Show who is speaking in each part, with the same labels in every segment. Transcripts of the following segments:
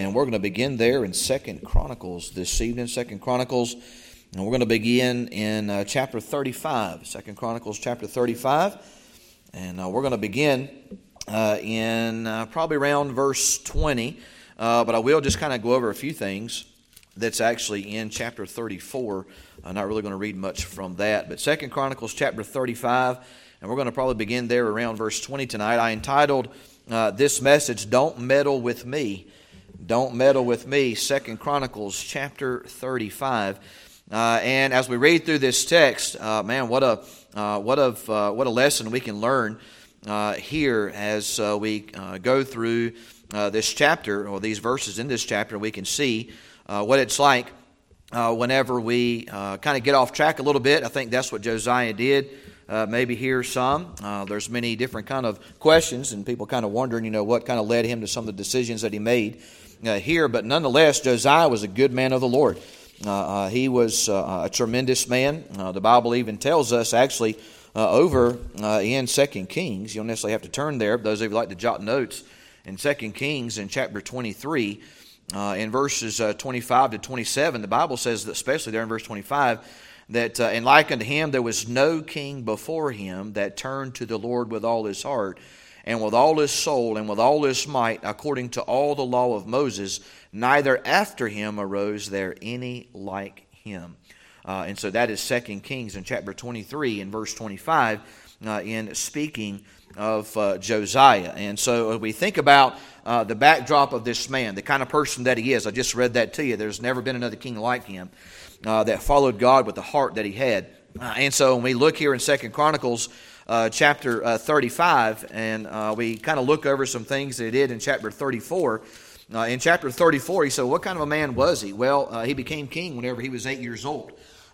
Speaker 1: and we're going to begin there in 2 Chronicles this evening. 2 Chronicles, and we're going to begin in chapter 35. 2 Chronicles chapter 35, and we're going to begin in probably around verse 20, but I will just kind of go over a few things that's actually in chapter 34. I'm not really going to read much from that, but 2 Chronicles chapter 35, and we're going to probably begin there around verse 20 tonight. I entitled this message, Don't Meddle with Me. Don't Meddle with Me, 2 Chronicles chapter 35. And as we read through this text, man, what a lesson we can learn here as we go through this chapter, or these verses in this chapter. We can see what it's like whenever we kind of get off track a little bit. I think that's what Josiah did. Maybe here some. There's many different kind of questions and people kind of wondering, what kind of led him to some of the decisions that he made here. But nonetheless, Josiah was a good man of the Lord. He was a tremendous man. The Bible even tells us actually over in 2 Kings. You don't necessarily have to turn there. But those of you who like to jot notes, in 2 Kings in chapter 23, in verses 25 to 27, the Bible says that, especially there in verse 25, that and like unto him there was no king before him that turned to the Lord with all his heart and with all his soul and with all his might, according to all the law of Moses, neither after him arose there any like him. And so that is 2 Kings in chapter 23 and verse 25 in speaking of Josiah. And so we think about the backdrop of this man, the kind of person that he is. I just read that to you. There's never been another king like him that followed God with the heart that he had. And so when we look here in 2 Chronicles chapter 35, and we kind of look over some things that he did in chapter 34. In chapter 34, he said, what kind of a man was he? Well, he became king whenever he was 8 years old.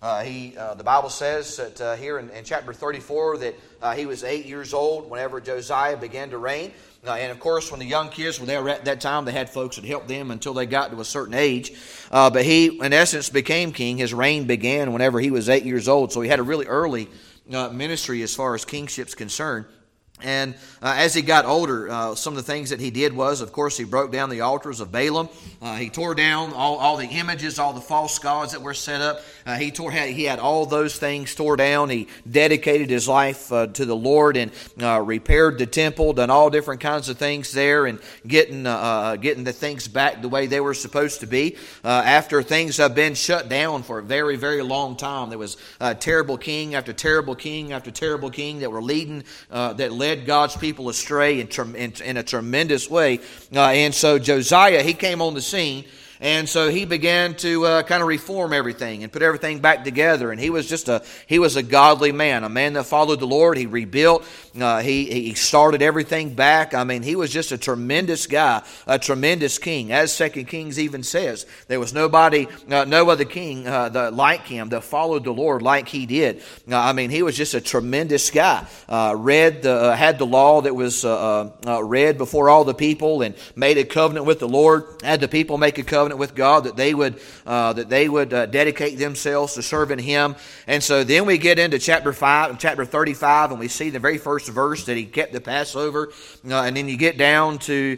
Speaker 1: The Bible says that here in chapter 34 that he was 8 years old whenever Josiah began to reign. And of course, when the young kids were there at that time, they had folks that helped them until they got to a certain age. But he, in essence, became king. His reign began whenever he was 8 years old. So he had a really early ministry as far as kingship's concerned. And as he got older, some of the things that he did was, of course, he broke down the altars of Balaam. He tore down all the images, all the false gods that were set up. He had all those things tore down. He dedicated his life to the Lord and repaired the temple, done all different kinds of things there, and getting the things back the way they were supposed to be. After things have been shut down for a very, very long time, there was terrible king after terrible king after terrible king that were that led God's people astray in a tremendous way. And so Josiah, he came on the scene. And so he began to kind of reform everything and put everything back together. And he was a godly man, a man that followed the Lord. He rebuilt. He started everything back. I mean, he was just a tremendous guy, a tremendous king. As 2 Kings even says, there was no other king like him that followed the Lord like he did. I mean, he was just a tremendous guy. Had the law that was read before all the people and made a covenant with the Lord. Had the people make a covenant with God that they would dedicate themselves to serving Him. And so then we get into chapter 35, and we see the very first verse that he kept the Passover, and then you get down to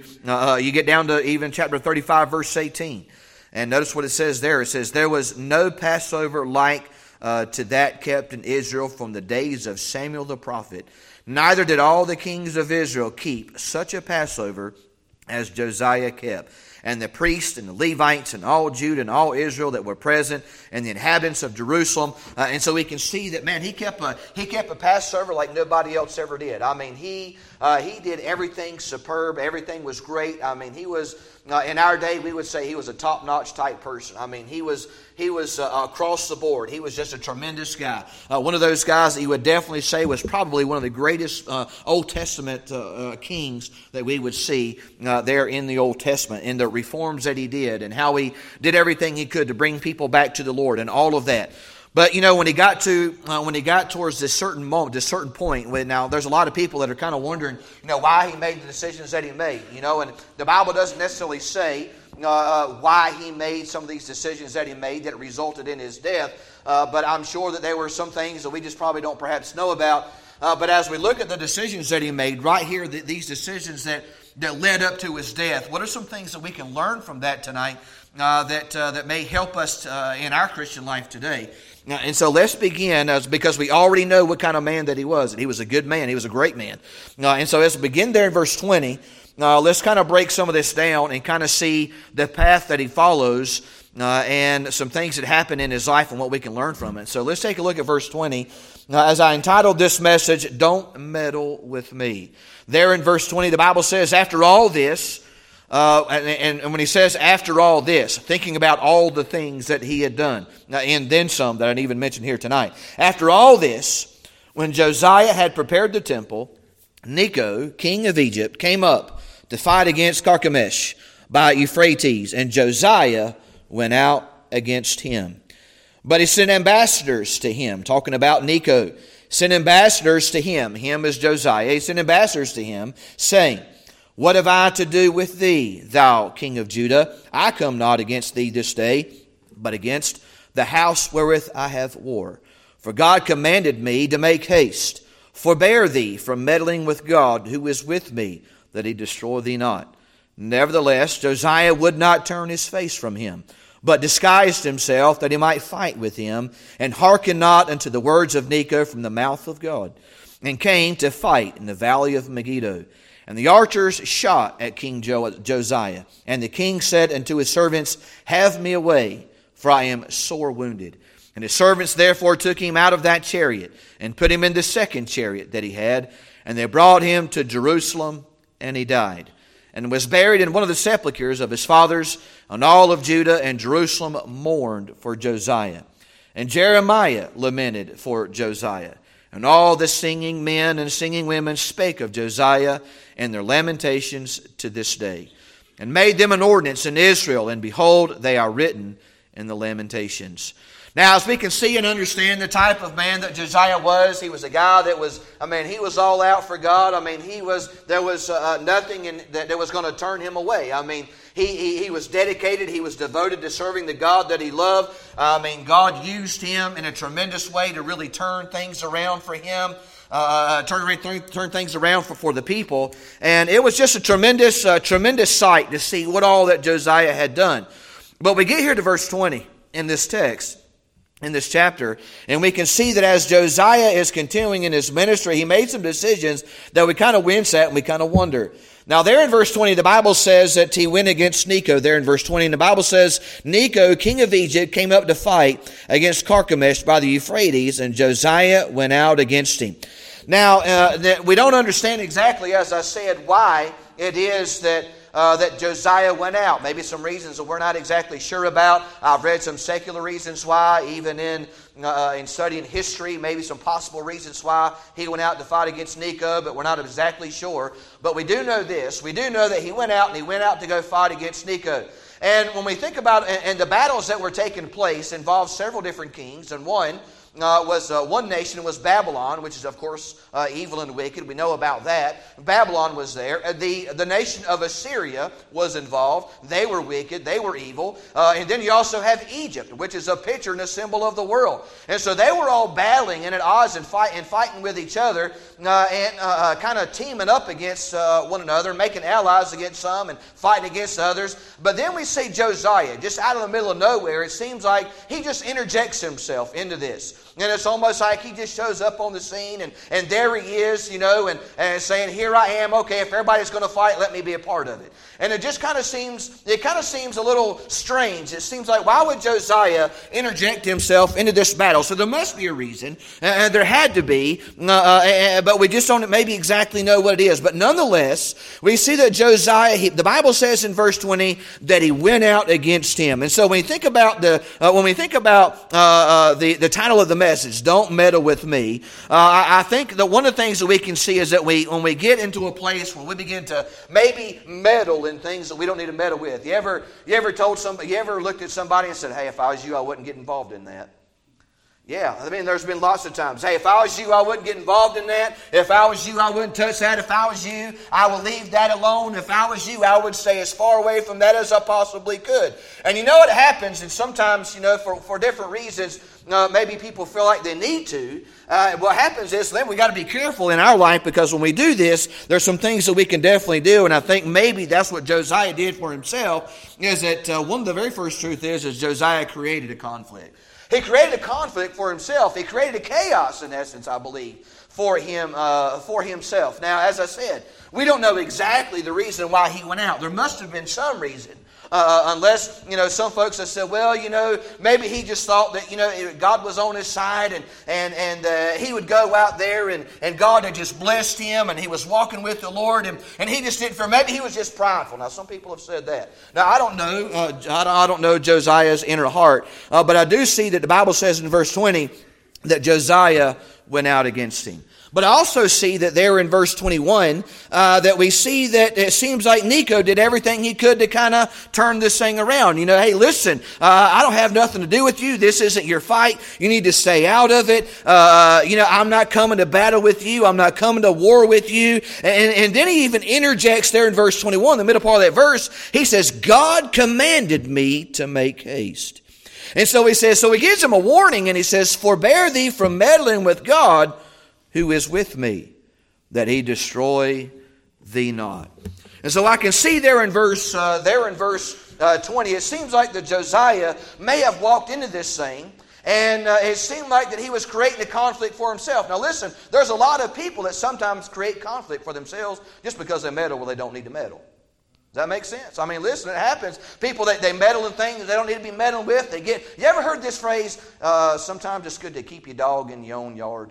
Speaker 1: even chapter 35, verse 18. And notice what it says there. It says, there was no Passover like to that kept in Israel from the days of Samuel the prophet. Neither did all the kings of Israel keep such a Passover as Josiah kept. And the priests and the Levites and all Judah and all Israel that were present, and the inhabitants of Jerusalem. And so we can see that, man, he kept a Passover like nobody else ever did. I mean, he did everything superb. Everything was great. I mean, he was, in our day, we would say he was a top-notch type person. I mean, he was across the board. He was just a tremendous guy. One of those guys that you would definitely say was probably one of the greatest Old Testament kings that we would see there in the Old Testament, in the reforms that he did and how he did everything he could to bring people back to the Lord and all of that. But when he got towards this certain moment, this certain point, now there's a lot of people that are kind of wondering, why he made the decisions that he made. And the Bible doesn't necessarily say why he made some of these decisions that he made that resulted in his death. But I'm sure that there were some things that we just probably don't perhaps know about. But as we look at the decisions that he made right here, these decisions that that led up to his death. What are some things that we can learn from that tonight that may help us in our Christian life today? And so let's begin, because we already know what kind of man that he was. And he was a good man. He was a great man. And so let's begin there in verse 20. Let's kind of break some of this down and kind of see the path that he follows and some things that happen in his life and what we can learn from it. So let's take a look at verse 20. As I entitled this message, Don't Meddle with Me. There in verse 20, the Bible says, after all this, and when he says after all this, thinking about all the things that he had done, and then some that I didn't even mention here tonight. After all this, when Josiah had prepared the temple, Necho, king of Egypt, came up to fight against Carchemish by Euphrates, and Josiah went out against him. But he sent ambassadors to him, talking about Necho, sent ambassadors to him is Josiah, he sent ambassadors to him, saying, What have I to do with thee, thou king of Judah? I come not against thee this day, but against the house wherewith I have war. For God commanded me to make haste. Forbear thee from meddling with God, who is with me, that he destroy thee not. Nevertheless, Josiah would not turn his face from him, but disguised himself that he might fight with him, and hearkened not unto the words of Necho from the mouth of God, and came to fight in the valley of Megiddo. And the archers shot at King Josiah. And the king said unto his servants, Have me away, for I am sore wounded. And his servants therefore took him out of that chariot, and put him in the second chariot that he had. And they brought him to Jerusalem, and he died, and was buried in one of the sepulchres of his fathers. And all of Judah and Jerusalem mourned for Josiah. And Jeremiah lamented for Josiah. And all the singing men and singing women spake of Josiah and their lamentations to this day, and made them an ordinance in Israel, and behold, they are written in the Lamentations. Now, as we can see and understand the type of man that Josiah was, he was a guy that was, he was all out for God. There was nothing that was going to turn him away. He was dedicated. He was devoted to serving the God that he loved. God used him in a tremendous way to really turn things around for him. Turn things around for the people. And it was just a tremendous sight to see what all that Josiah had done. But we get here to verse 20 in this text, in this chapter, and we can see that as Josiah is continuing in his ministry, he made some decisions that we kind of wince at and we kind of wonder. Now there in verse 20, the Bible says that he went against Necho. There in verse 20, and the Bible says, Necho, king of Egypt, came up to fight against Carchemish by the Euphrates, and Josiah went out against him. Now, we don't understand exactly, as I said, why it is that Josiah went out. Maybe some reasons that we're not exactly sure about. I've read some secular reasons why, even in studying history, maybe some possible reasons why he went out to fight against Necho, but we're not exactly sure. But we do know this. We do know that he went out to go fight against Necho. And when we think about, and the battles that were taking place involved several different kings, and one nation was Babylon, which is, of course, evil and wicked. We know about that. Babylon was there. The nation of Assyria was involved. They were wicked. They were evil. And then you also have Egypt, which is a picture and a symbol of the world. And so they were all battling and at odds and fighting with each other and kind of teaming up against one another, making allies against some and fighting against others. But then we see Josiah, just out of the middle of nowhere. It seems like he just interjects himself into this. And it's almost like he just shows up on the scene and there he is, and saying, here I am, okay, if everybody's going to fight, let me be a part of it. And it just kind of seems a little strange. It seems like, why would Josiah interject himself into this battle? So there must be a reason, and there had to be, but we just don't maybe exactly know what it is. But nonetheless, we see that Josiah, the Bible says in verse 20 that he went out against him. And so when we think about the title of the message, Don't Meddle with Me, I think that one of the things that we can see is that when we get into a place where we begin to maybe meddle in things that we don't need to meddle with. You ever looked at somebody and said, hey, if I was you, I wouldn't get involved in that? Yeah, I mean, there's been lots of times. Hey, if I was you, I wouldn't get involved in that. If I was you, I wouldn't touch that. If I was you, I would leave that alone. If I was you, I would stay as far away from that as I possibly could. And you know what happens, and sometimes, for different reasons, maybe people feel like they need to. What happens is then we got to be careful in our life, because when we do this, there's some things that we can definitely do. And I think maybe that's what Josiah did for himself, is that one of the very first truth is Josiah created a conflict. He created a conflict for himself. He created a chaos, in essence, I believe, for himself. Now, as I said, we don't know exactly the reason why he went out. There must have been some reason. Unless, some folks have said, well, maybe he just thought that, God was on his side and he would go out there and God had just blessed him and he was walking with the Lord and he just didn't fear. Maybe he was just prideful. Now, some people have said that. Now, I don't know. I don't know Josiah's inner heart. But I do see that the Bible says in verse 20 that Josiah went out against him. But I also see that there in verse 21 that we see that it seems like Necho did everything he could to kind of turn this thing around. Hey, listen, I don't have nothing to do with you. This isn't your fight. You need to stay out of it. I'm not coming to battle with you. I'm not coming to war with you. And then he even interjects there in verse 21, the middle part of that verse, he says, God commanded me to make haste. And so he says, so he gives him a warning and he says, forbear thee from meddling with God, who is with me, that he destroy thee not. And so I can see there in verse 20, it seems like that Josiah may have walked into this thing, and it seemed like that he was creating a conflict for himself. Now listen, there's a lot of people that sometimes create conflict for themselves just because they meddle where they don't need to meddle. Does that make sense? I mean, listen, it happens. People, they meddle in things that they don't need to be meddling with. You ever heard this phrase, sometimes it's good to keep your dog in your own yard?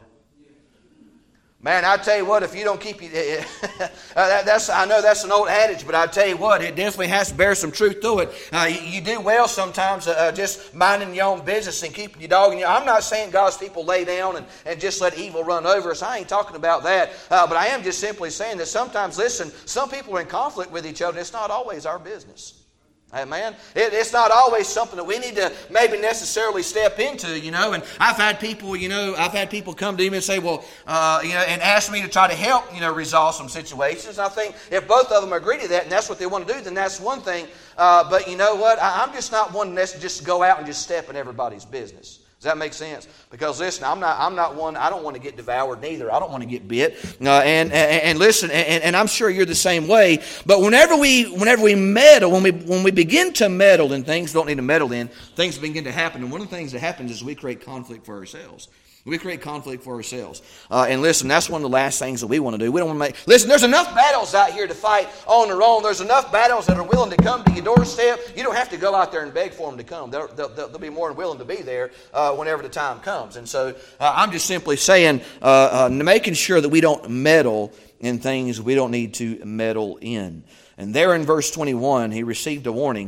Speaker 1: Man, I tell you what, if you don't keep I know that's an old adage, but I tell you what, it definitely has to bear some truth to it. You do well sometimes just minding your own business and keeping your dog in your. I'm not saying God's people lay down and just let evil run over us. I ain't talking about that. But I am just simply saying that sometimes, listen, some people are in conflict with each other, and it's not always our business. Amen. It's not always something that we need to maybe necessarily step into, And I've had people come to me and say, well, and ask me to try to help, resolve some situations. I think if both of them agree to that and that's what they want to do, then that's one thing. But you know what? I'm just not one that's just go out and just step in everybody's business. Does that make sense? Because listen, I'm not one. I don't want to get devoured neither. I don't want to get bit. And listen, and I'm sure you're the same way. But whenever we meddle, when we begin to meddle in things we don't need to meddle in, things begin to happen. And one of the things that happens is we create conflict for ourselves. We create conflict for ourselves. And listen, that's one of the last things that we want to do. We don't want to make. Listen, there's enough battles out here to fight on their own. There's enough battles that are willing to come to your doorstep. You don't have to go out there and beg for them to come. They'll be more than willing to be there whenever the time comes. And so I'm just simply saying, making sure that we don't meddle in things we don't need to meddle in. And there in verse 21, he received a warning.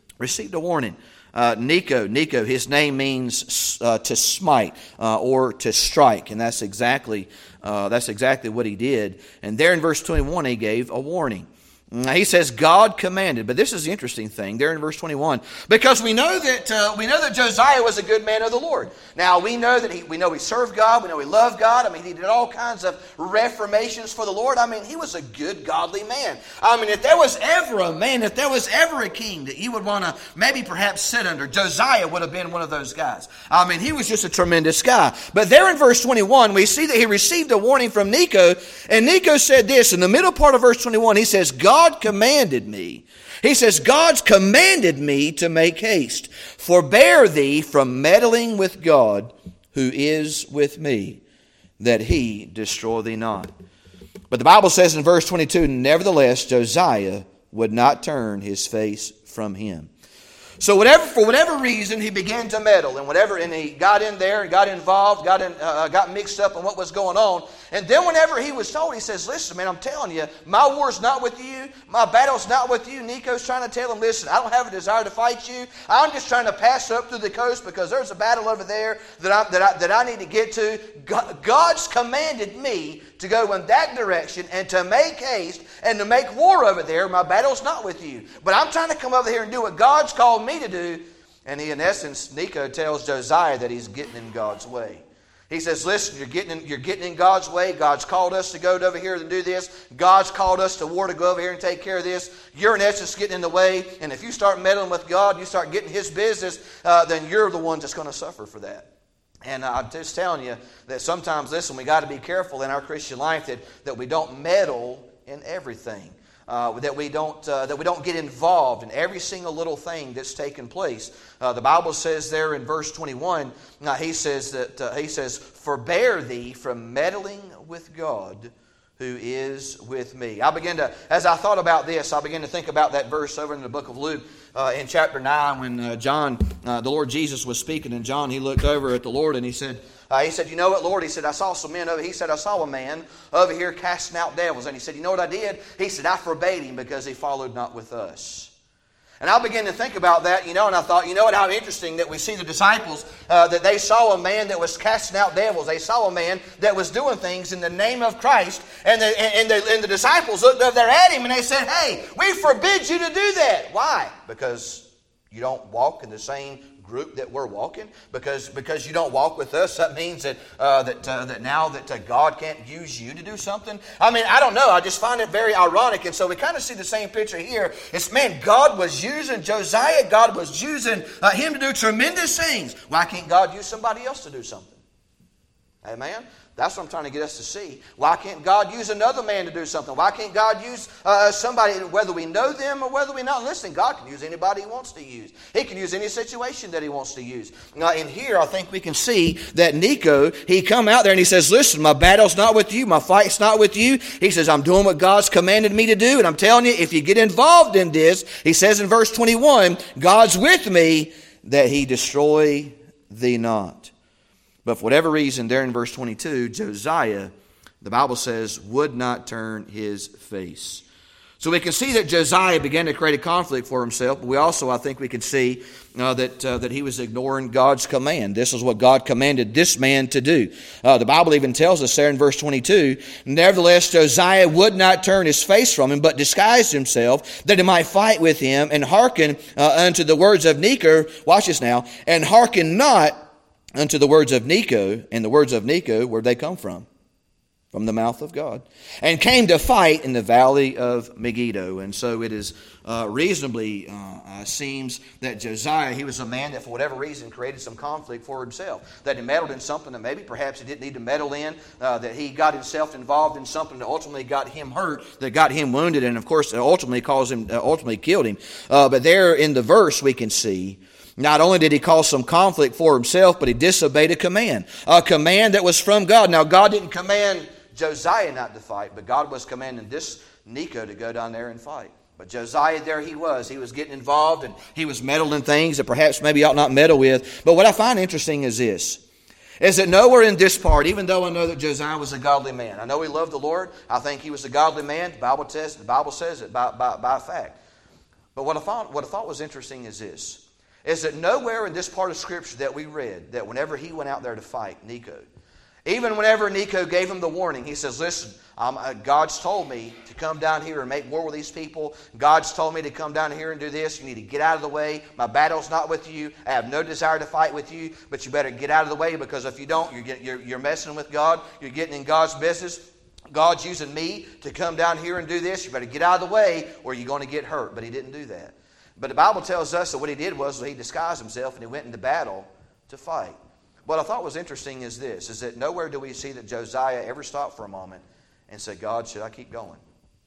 Speaker 1: Necho, his name means to smite or to strike, and that's exactly what he did. And there in verse 21, he gave a warning. He says God commanded, but this is the interesting thing there in verse 21, because we know that Josiah was a good man of the Lord. Now we know he served God, we know he loved God. I mean, he did all kinds of reformations for the Lord. I mean, he was a good, godly man. I mean, if there was ever a king that you would want to maybe perhaps sit under, Josiah would have been one of those guys. I mean, he was just a tremendous guy. But there in verse 21, we see that he received a warning from Necho, and Necho said this in the middle part of verse 21. He says, God commanded me. He says, God's commanded me to make haste. Forbear thee from meddling with God, who is with me, that he destroy thee not. But the Bible says in verse 22, nevertheless, Josiah would not turn his face from him. So for whatever reason, he began to meddle, and he got in there and got involved, got mixed up in what was going on. And then whenever he was told, he says, listen, man, I'm telling you, my war's not with you. My battle's not with you. Necho's trying to tell him, listen, I don't have a desire to fight you. I'm just trying to pass up through the coast because there's a battle over there that I need to get to. God's commanded me to go in that direction and to make haste and to make war over there. My battle's not with you. But I'm trying to come over here and do what God's called me to do. And in essence, Necho tells Josiah that he's getting in God's way. He says, listen, you're getting in God's way. God's called us to go over here and do this. God's called us to war to go over here and take care of this. You're in essence getting in the way. And if you start meddling with God, you start getting His business, then you're the one that's going to suffer for that. And I'm just telling you that sometimes, listen, we got to be careful in our Christian life that we don't meddle in everything. That we don't get involved in every single little thing that's taking place. The Bible says there in verse 21, he says, "Forbear thee from meddling with God, who is with me." As I thought about this, I began to think about that verse over in the book of Luke in chapter 9 when John, the Lord Jesus was speaking, and John, he looked over at the Lord and he said, "You know what, Lord?" He said, "I saw some men over." He said, "I saw a man over here casting out devils." And he said, "You know what I did?" He said, "I forbade him because he followed not with us." And I began to think about that, and I thought, how interesting that we see the disciples, that they saw a man that was casting out devils. They saw a man that was doing things in the name of Christ. And the disciples looked over there at him and they said, "Hey, we forbid you to do that." Why? Because you don't walk in the same group that we're walking, because you don't walk with us, that means that now that God can't use you to do something. I mean, I don't know. I just find it very ironic, and so we kind of see the same picture here. It's, man, God was using Josiah. God was using him to do tremendous things. Why can't God use somebody else to do something? Amen. That's what I'm trying to get us to see. Why can't God use another man to do something? Why can't God use somebody, whether we know them or whether we not? Listen, God can use anybody He wants to use. He can use any situation that He wants to use. Now, in here, I think we can see that Necho, he come out there and he says, "Listen, my battle's not with you. My fight's not with you." He says, "I'm doing what God's commanded me to do. And I'm telling you, if you get involved in this," he says in verse 21, "God's with me, that He destroy thee not." But for whatever reason, there in verse 22, Josiah, the Bible says, would not turn his face. So we can see that Josiah began to create a conflict for himself. But we also, I think we can see that he was ignoring God's command. This is what God commanded this man to do. The Bible even tells us there in verse 22, "Nevertheless, Josiah would not turn his face from him, but disguised himself, that he might fight with him, and hearken unto the words of Necho." Watch this now. "And hearken not unto the words of Necho." And the words of Necho, where'd they come from? From the mouth of God. "And came to fight in the valley of Megiddo." And so it is reasonably seems that Josiah, he was a man that for whatever reason created some conflict for himself. That he meddled in something that maybe perhaps he didn't need to meddle in. That he got himself involved in something that ultimately got him hurt, that got him wounded, and of course ultimately killed him. But there in the verse we can see, not only did he cause some conflict for himself, but he disobeyed a command that was from God. Now, God didn't command Josiah not to fight, but God was commanding this Necho to go down there and fight. But Josiah, there he was getting involved, and he was meddling things that perhaps maybe he ought not meddle with. But what I find interesting is this, is that nowhere in this part, even though I know that Josiah was a godly man, I know he loved the Lord, I think he was a godly man, the Bible says it by fact. But what I thought was interesting is this, is that nowhere in this part of Scripture that we read that whenever he went out there to fight Necho, even whenever Necho gave him the warning, he says, "Listen, God's told me to come down here and make war with these people. God's told me to come down here and do this. You need to get out of the way. My battle's not with you. I have no desire to fight with you, but you better get out of the way, because if you don't, you're messing with God. You're getting in God's business. God's using me to come down here and do this. You better get out of the way or you're going to get hurt." But he didn't do that. But the Bible tells us that what he did was he disguised himself and he went into battle to fight. What I thought was interesting is this, is that nowhere do we see that Josiah ever stopped for a moment and said, "God, should I keep going?"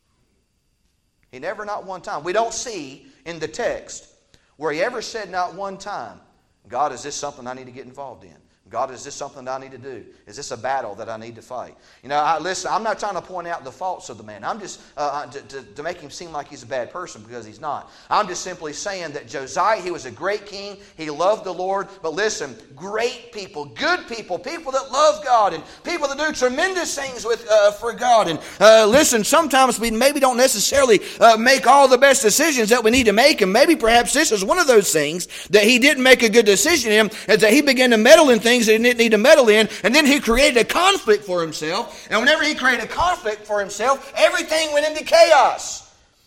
Speaker 1: He never, not one time. We don't see in the text where he ever said not one time, "God, is this something I need to get involved in? God, is this something that I need to do? Is this a battle that I need to fight?" Listen, I'm not trying to point out the faults of the man. I'm just to make him seem like he's a bad person, because he's not. I'm just simply saying that Josiah, he was a great king. He loved the Lord. But listen, great people, good people, people that love God, and people that do tremendous things for God. And listen, sometimes we maybe don't necessarily make all the best decisions that we need to make. And maybe perhaps this is one of those things that he didn't make a good decision in, is that he began to meddle in things that he didn't need to meddle in, and then he created a conflict for himself. And whenever he created a conflict for himself, everything went into chaos.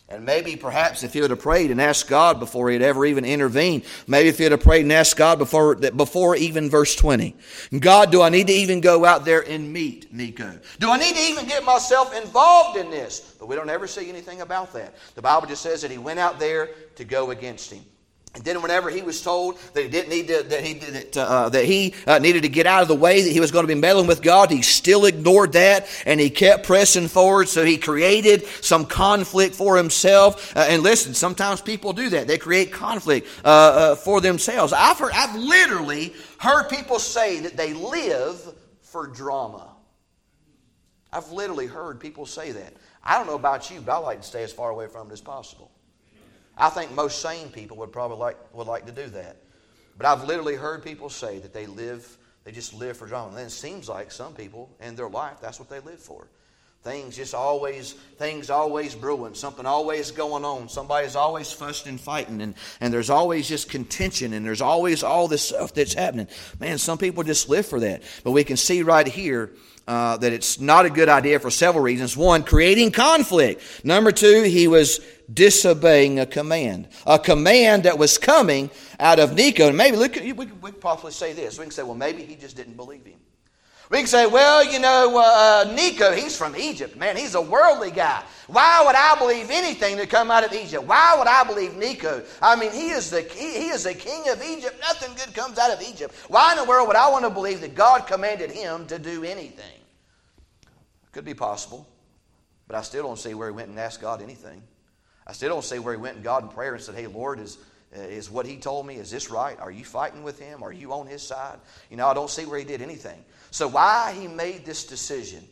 Speaker 1: And maybe perhaps if he would have prayed and asked God before he had ever even intervened, maybe if he would have prayed and asked God before even verse 20. God, do I need to even go out there and meet Necho? Do I need to even get myself involved in this? But we don't ever see anything about that. The Bible just says that he went out there to go against him. And then whenever he was told that he didn't need to, that he needed to get out of the way, that he was going to be meddling with God, he still ignored that and he kept pressing forward. So he created some conflict for himself. And listen, sometimes people do that; they create conflict for themselves. I've literally heard people say that they live for drama. I've literally heard people say that. I don't know about you, but I like to stay as far away from it as possible. I think most sane people would probably like to do that. But I've literally heard people say that they just live for drama. And then it seems like some people in their life, that's what they live for. Things always brewing, something always going on. Somebody's always fussing and fighting, and there's always just contention, and there's always all this stuff that's happening. Man, some people just live for that. But we can see right here that it's not a good idea for several reasons. One, creating conflict. Number two, he was disobeying a command that was coming out of Necho. And maybe we could possibly say this. We can say, well, maybe he just didn't believe him. We can say, well, Necho, he's from Egypt. Man, he's a worldly guy. Why would I believe anything that come out of Egypt? Why would I believe Necho? I mean, he is the king of Egypt. Nothing good comes out of Egypt. Why in the world would I want to believe that God commanded him to do anything? Could be possible, but I still don't see where he went and asked God anything. I still don't see where he went to God in prayer and said, hey, Lord, is what he told me, is this right? Are you fighting with him? Are you on his side? I don't see where he did anything. So why he made this decision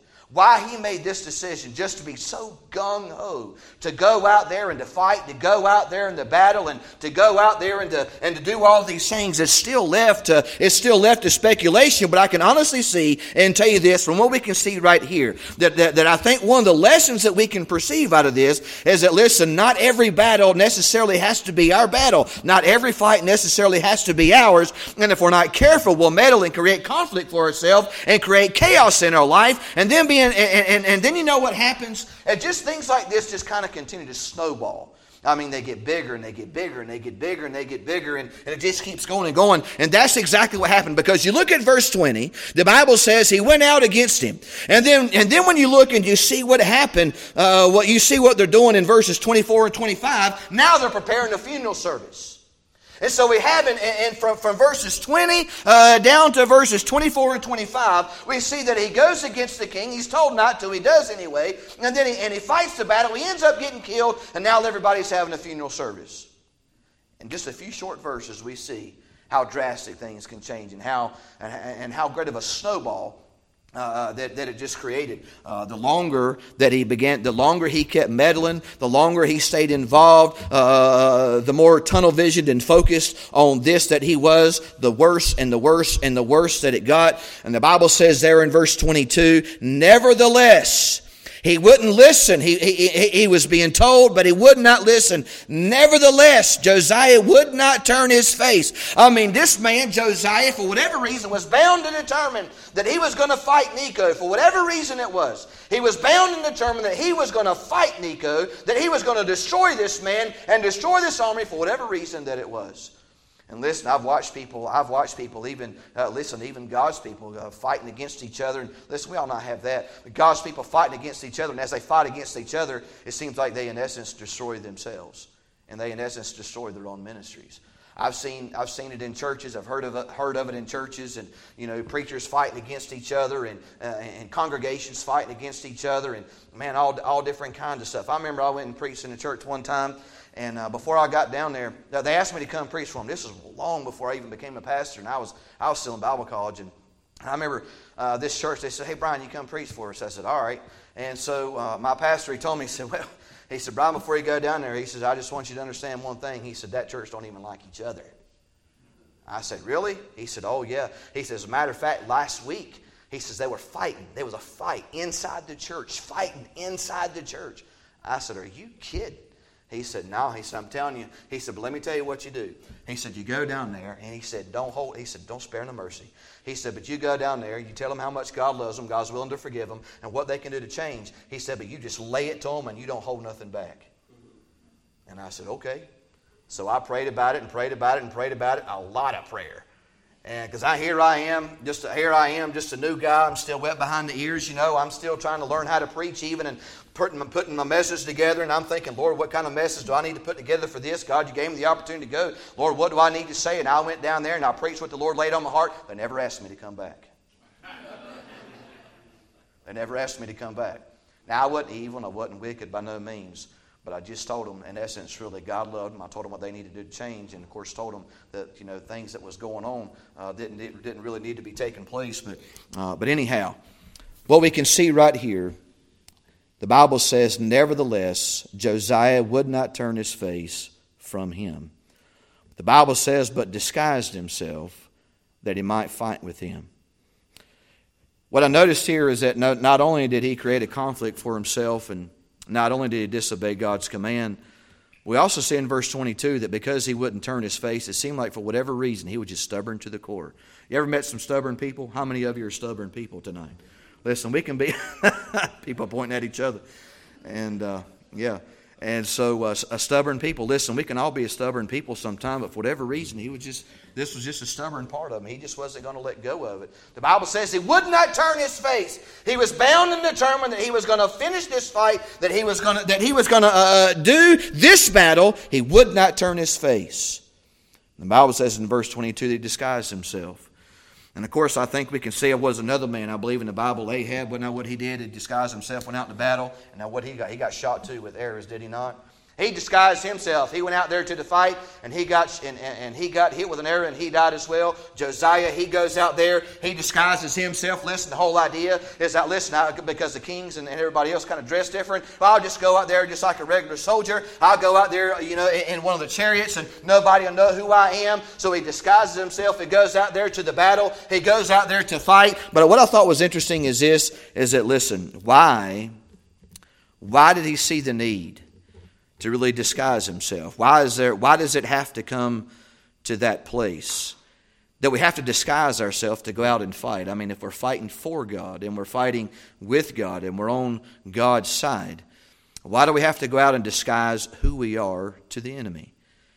Speaker 1: just to be so gung-ho, to go out there and to fight, to go out there in the battle, and to go out there and to do all these things, it's still left to speculation. But I can honestly see and tell you this from what we can see right here, that I think one of the lessons that we can perceive out of this is that, listen, not every battle necessarily has to be our battle. Not every fight necessarily has to be ours. And if we're not careful, we'll meddle and create conflict for ourselves and create chaos in our life, and then and then you know what happens? And just things like this just kind of continue to snowball. I mean, they get bigger and they get bigger and they get bigger and they get bigger, and it just keeps going and going. And that's exactly what happened, because you look at verse 20, the Bible says he went out against him. And then when you look and you see what happened, you see what they're doing in verses 24 and 25, now they're preparing a funeral service. And so we have from verses 20 down to verses 24 and 25, we see that he goes against the king. He's told not to. He does anyway. And then he fights the battle. He ends up getting killed. And now everybody's having a funeral service. In just a few short verses, we see how drastic things can change and how great of a snowball that it just created. The longer he kept meddling, the longer he stayed involved, the more tunnel visioned and focused on this that he was, the worse and the worse and the worse that it got. And the Bible says there in verse 22, nevertheless, he wouldn't listen. He was being told, but he would not listen. Nevertheless, Josiah would not turn his face. I mean, this man, Josiah, for whatever reason, was bound and determined that he was going to fight Necho. For whatever reason it was. He was bound and determined that he was going to fight Necho, that he was going to destroy this man and destroy this army for whatever reason that it was. And listen, I've watched people even God's people fighting against each other. And listen, we all not have that. But God's people fighting against each other. And as they fight against each other, it seems like they in essence destroy themselves. And they in essence destroy their own ministries. I've seen it in churches. I've heard of it in churches, and preachers fighting against each other, and congregations fighting against each other, and man, all different kinds of stuff. I remember I went and preached in a church one time. And before I got down there, they asked me to come preach for them. This was long before I even became a pastor, and I was still in Bible college. And I remember this church, they said, hey, Brian, you come preach for us. I said, all right. And so my pastor, he told me, he said, Brian, before you go down there, he says, I just want you to understand one thing. He said, that church don't even like each other. I said, really? He said, oh, yeah. He said, as a matter of fact, last week, he says, they were fighting. There was a fight inside the church, fighting inside the church. I said, are you kidding? He said, no. He said, I'm telling you. He said, but let me tell you what you do. He said, you go down there, and he said, don't spare no mercy. He said, but you go down there, you tell them how much God loves them, God's willing to forgive them, and what they can do to change. He said, but you just lay it to them, and you don't hold nothing back. And I said, okay. So I prayed about it and prayed about it and prayed about it, a lot of prayer. And because here I am, just a new guy. I'm still wet behind the ears, you know. I'm still trying to learn how to preach even and putting my message together. And I'm thinking, Lord, what kind of message do I need to put together for this? God, you gave me the opportunity to go. Lord, what do I need to say? And I went down there and I preached what the Lord laid on my heart. They never asked me to come back. They never asked me to come back. Now, I wasn't evil and I wasn't wicked by no means. But I just told them, in essence, really, God loved them. I told them what they needed to do to change, and of course, told them that things that was going on didn't really need to be taking place. But anyhow, what we can see right here, the Bible says, nevertheless, Josiah would not turn his face from him. The Bible says, but disguised himself that he might fight with him. What I noticed here is that not only did he create a conflict for himself, and not only did he disobey God's command, we also see in verse 22 that because he wouldn't turn his face, it seemed like for whatever reason he was just stubborn to the core. You ever met some stubborn people? How many of you are stubborn people tonight? Listen, we can be people pointing at each other. And And so a stubborn people, listen, we can all be a stubborn people sometime, but for whatever reason, this was just a stubborn part of him. He just wasn't going to let go of it. The Bible says he would not turn his face. He was bound and determined that he was going to finish this fight, that he was going to do this battle. He would not turn his face. The Bible says in verse 22 that he disguised himself. And of course, I think we can see it was another man, I believe in the Bible, Ahab. But now what he did, he disguised himself, went out to battle. And now what he got shot too with arrows, did he not? He disguised himself. He went out there to the fight, and he got hit with an arrow, and he died as well. Josiah, he goes out there, he disguises himself. Listen, the whole idea is that, because the kings and everybody else kind of dress different, well, I'll just go out there just like a regular soldier. I'll go out there, in one of the chariots, and nobody will know who I am. So he disguises himself. He goes out there to the battle. He goes out there to fight. But what I thought was interesting is that, listen, why did he see the need to really disguise himself? Why does it have to come to that place that we have to disguise ourselves to go out and fight? I mean, if we're fighting for God and we're fighting with God and we're on God's side, why do we have to go out and disguise who we are to the enemy?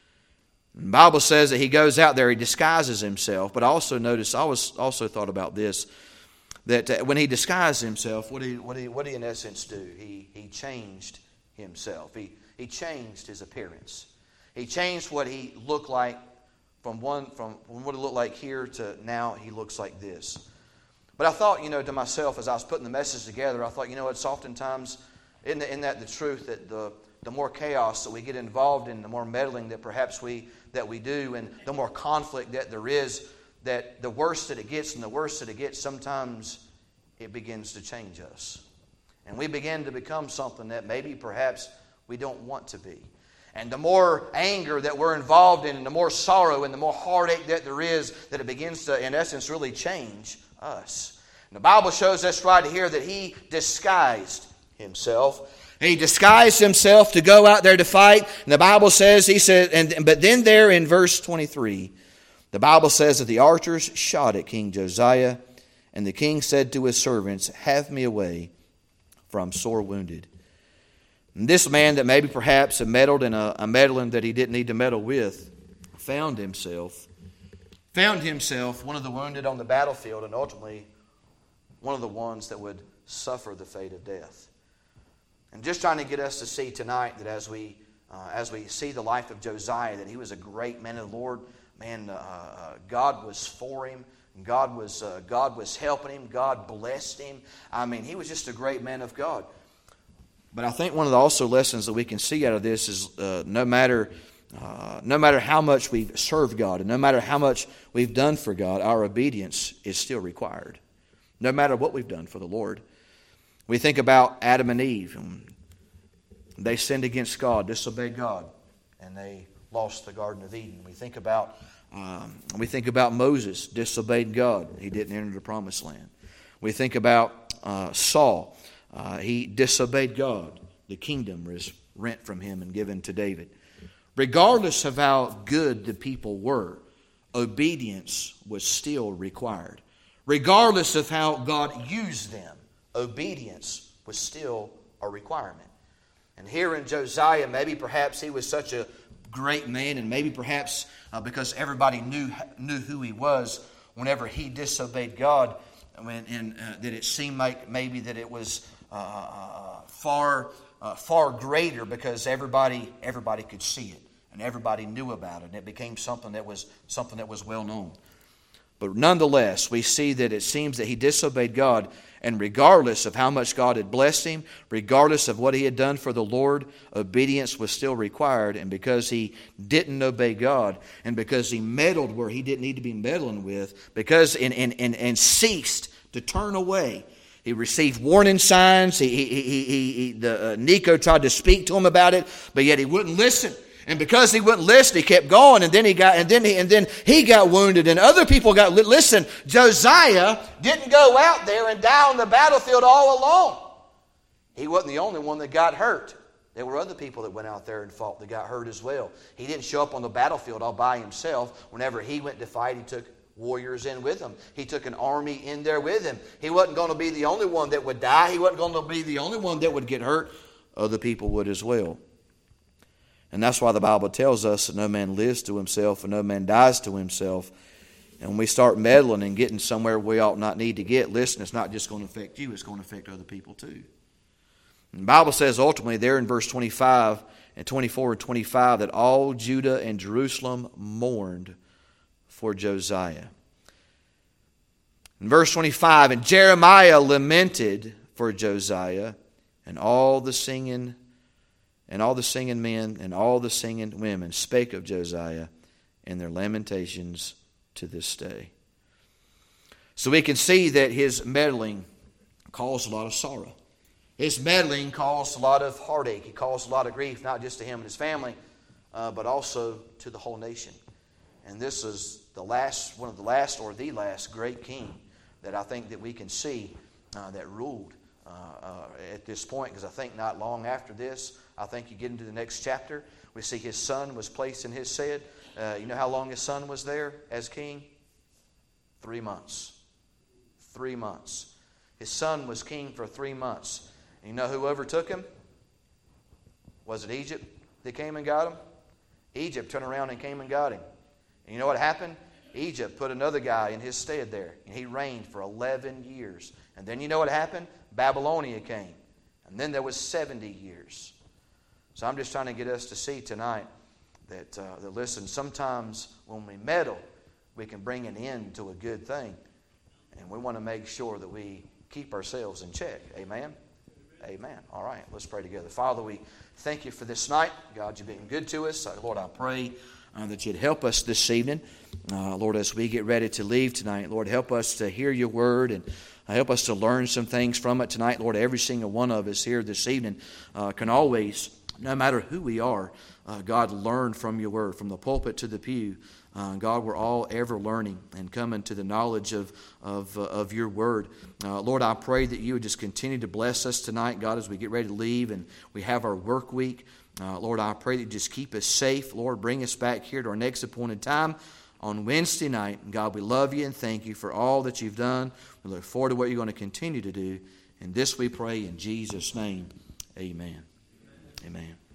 Speaker 1: The Bible says that he goes out there, he disguises himself, but also notice, I also thought about this, that when he disguised himself, what did he in essence do? He changed himself. He changed his appearance. He changed what he looked like from what he looked like here to now he looks like this. But I thought, to myself as I was putting the message together, I thought, it's oftentimes, isn't that the truth, that the more chaos that we get involved in, the more meddling that perhaps we do, and the more conflict that there is, that the worse that it gets, and the worse that it gets, sometimes it begins to change us. And we begin to become something that maybe perhaps we don't want to be. And the more anger that we're involved in, and the more sorrow and the more heartache that there is, that it begins to, in essence, really change us. And the Bible shows us right here that he disguised himself. He disguised himself to go out there to fight. And the Bible says, but then there in verse 23, the Bible says that the archers shot at King Josiah, and the king said to his servants, "Have me away, for I'm sore wounded." And this man that maybe perhaps had meddled in a meddling that he didn't need to meddle with, found himself one of the wounded on the battlefield, and ultimately one of the ones that would suffer the fate of death. And just trying to get us to see tonight that as we see the life of Josiah, that he was a great man of the Lord. Man, God was for him. God was helping him. God blessed him. I mean, he was just a great man of God. But I think one of the also lessons that we can see out of this is no matter how much we've served God and no matter how much we've done for God, our obedience is still required. No matter what we've done for the Lord. We think about Adam and Eve. They sinned against God, disobeyed God, and they lost the Garden of Eden. We think about Moses, disobeyed God. He didn't enter the promised land. We think about Saul. He disobeyed God. The kingdom was rent from him and given to David. Regardless of how good the people were, obedience was still required. Regardless of how God used them, obedience was still a requirement. And here in Josiah, maybe perhaps he was such a great man, and maybe perhaps because everybody knew who he was whenever he disobeyed God, that it seemed like maybe that it was far greater because everybody could see it and everybody knew about it, and it became something that was well known. But nonetheless, we see that it seems that he disobeyed God, and regardless of how much God had blessed him, regardless of what he had done for the Lord, obedience was still required. And because he didn't obey God, and because he meddled where he didn't need to be meddling with, because and ceased to turn away, he received warning signs. Necho tried to speak to him about it, but yet he wouldn't listen. And because he wouldn't listen, he kept going, and then he got wounded, and other people got. Listen, Josiah didn't go out there and die on the battlefield all alone. He wasn't the only one that got hurt. There were other people that went out there and fought that got hurt as well. He didn't show up on the battlefield all by himself. Whenever he went to fight, he took warriors in with him. He took an army in there with him. He wasn't going to be the only one that would die. He wasn't going to be the only one that would get hurt. Other people would as well. And that's why the Bible tells us that no man lives to himself and no man dies to himself. And when we start meddling and getting somewhere we ought not need to get, listen, it's not just going to affect you, it's going to affect other people too. And the Bible says ultimately there in verse 25 and 24 and 25 that all Judah and Jerusalem mourned for Josiah. In verse 25, and Jeremiah lamented for Josiah, and all the singing men and all the singing women spake of Josiah in their lamentations to this day. So we can see that his meddling caused a lot of sorrow. His meddling caused a lot of heartache. He caused a lot of grief, not just to him and his family, but also to the whole nation. And this is one of the last great king that I think that we can see that ruled at this point, because I think not long after this, I think you get into the next chapter, we see his son was placed in his stead. You know how long his son was there as king? 3 months. 3 months. His son was king for 3 months. And you know who overtook him? Was it Egypt that came and got him? Egypt turned around and came and got him. And you know what happened? Egypt put another guy in his stead there, and he reigned for 11 years. And then you know what happened? Babylonia came. And then there was 70 years. So I'm just trying to get us to see tonight that listen, sometimes when we meddle, we can bring an end to a good thing. And we want to make sure that we keep ourselves in check. Amen? Amen. All right, let's pray together. Father, we thank you for this night. God, you've been good to us. Lord, I pray that you'd help us this evening. Lord, as we get ready to leave tonight, Lord, help us to hear your word and help us to learn some things from it tonight. Lord, every single one of us here this evening can always, no matter who we are, God, learn from your word, from the pulpit to the pew. God, we're all ever learning and coming to the knowledge of your word. Lord, I pray that you would just continue to bless us tonight, God, as we get ready to leave and we have our work week. Lord, I pray that you just keep us safe. Lord, bring us back here to our next appointed time on Wednesday night. And God, we love you and thank you for all that you've done. We look forward to what you're going to continue to do. And this we pray in Jesus' name. Amen. Amen.